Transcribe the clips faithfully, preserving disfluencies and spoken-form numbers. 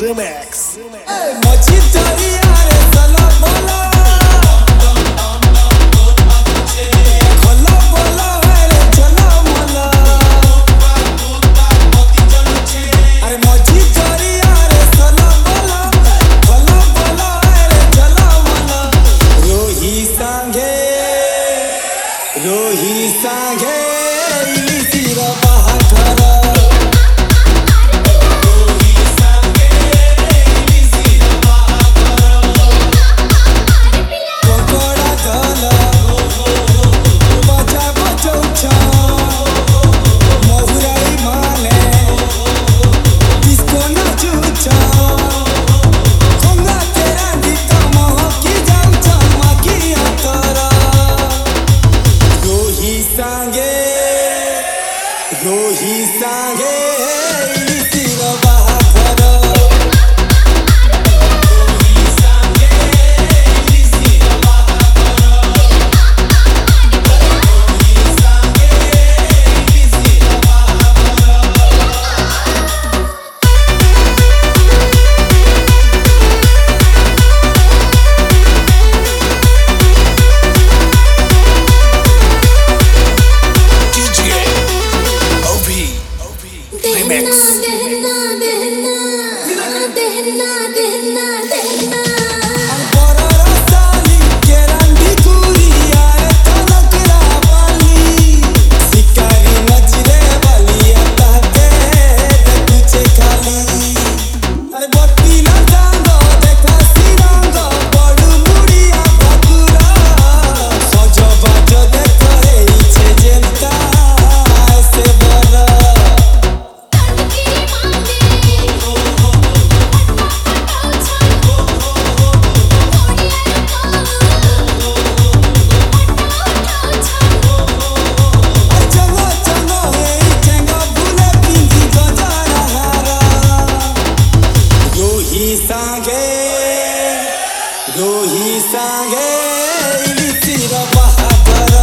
Remix. रोही सांगे इलिसीर बाहाघर रोही सांगे इलिसीर बाहाघर कोकोड़ा गल बजा बजौछ महुराई माने डिस्को नाचुछ खोंगा तेरा गीत महकी जाउछ माकी अंतर रोही सांगे रोही सांगे इलिसीर बाहाघर रोही सांगे इलिसीर बाहाघर रोही सांगे इलिसीर बाहाघर Remix. दहना दहना दहना दहना दहना रोही सांगे इलिसीर बाहाघर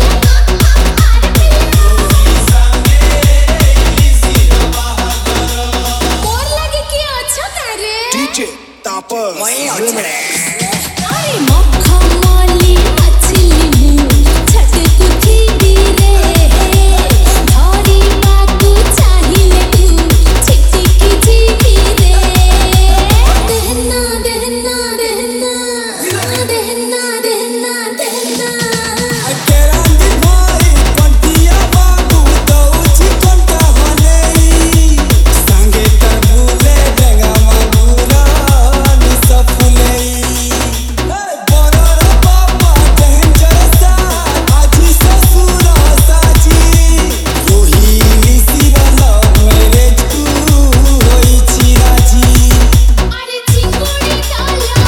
रोही सांगे इलिसीर बाहाघर मोर लगे कि अच्छा तारे D J Tapas Remix. अरे मक्खा माली मछली मुंह छट कुथी रे धरी बाकू चाहिए तू छिटी की जीवी रे दहना दहना दहना दहना दहना दहना केरांदी भाई पंटिया बाबू दौची कंटा हलेई संगे तरबुले बेगा मगुरा निसा फुलेई बरर बाबा डेंजर सा आजी ससुरा साजी रोही इलिसीर लव मैरिज तू होई छी राजी अरे चिंगुड़ी डाला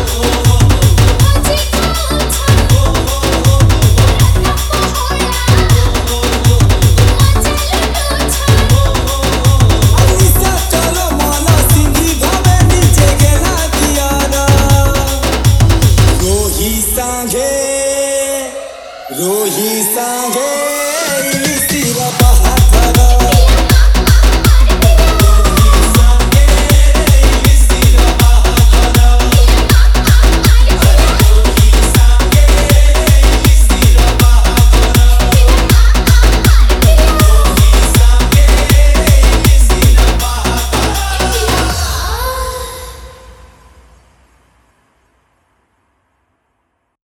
अजी खाओ अलिसा चलो माला सिंगी भावे नीचे गेला दियारा रोही सांगे रोही सांगे